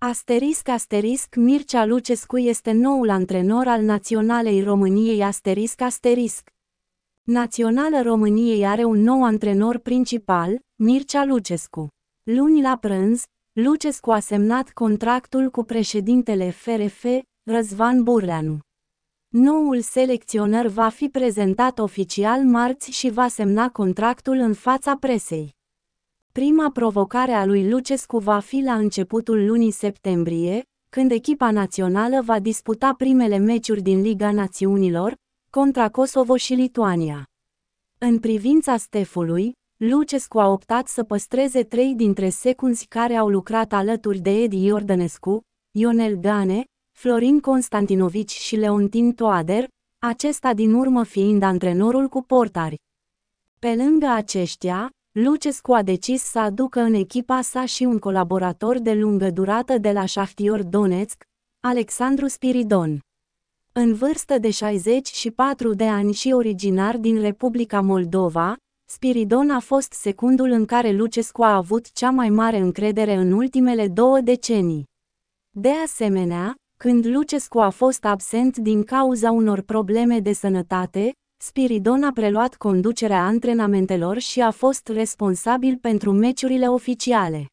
Mircea Lucescu este noul antrenor al Naționalei României. Naționala României are un nou antrenor principal, Mircea Lucescu. Luni la prânz, Lucescu a semnat contractul cu președintele FRF, Răzvan Burleanu. Noul selecționer va fi prezentat oficial marți și va semna contractul în fața presei. Prima provocare a lui Lucescu va fi la începutul lunii septembrie, când echipa națională va disputa primele meciuri din Liga Națiunilor, contra Kosovo și Lituania. În privința staffului, Lucescu a optat să păstreze 3 dintre secunzi care au lucrat alături de Edi Iordănescu, Ionel Gane, Florin Constantinovici și Leontin Toader, acesta din urmă fiind antrenorul cu portari. Pe lângă aceștia, Lucescu a decis să aducă în echipa sa și un colaborator de lungă durată de la Shahtior Donetsk, Alexandru Spiridon. În vârstă de 64 de ani și originar din Republica Moldova, Spiridon a fost secundul în care Lucescu a avut cea mai mare încredere în ultimele 2 decenii. De asemenea, când Lucescu a fost absent din cauza unor probleme de sănătate, Spiridon a preluat conducerea antrenamentelor și a fost responsabil pentru meciurile oficiale.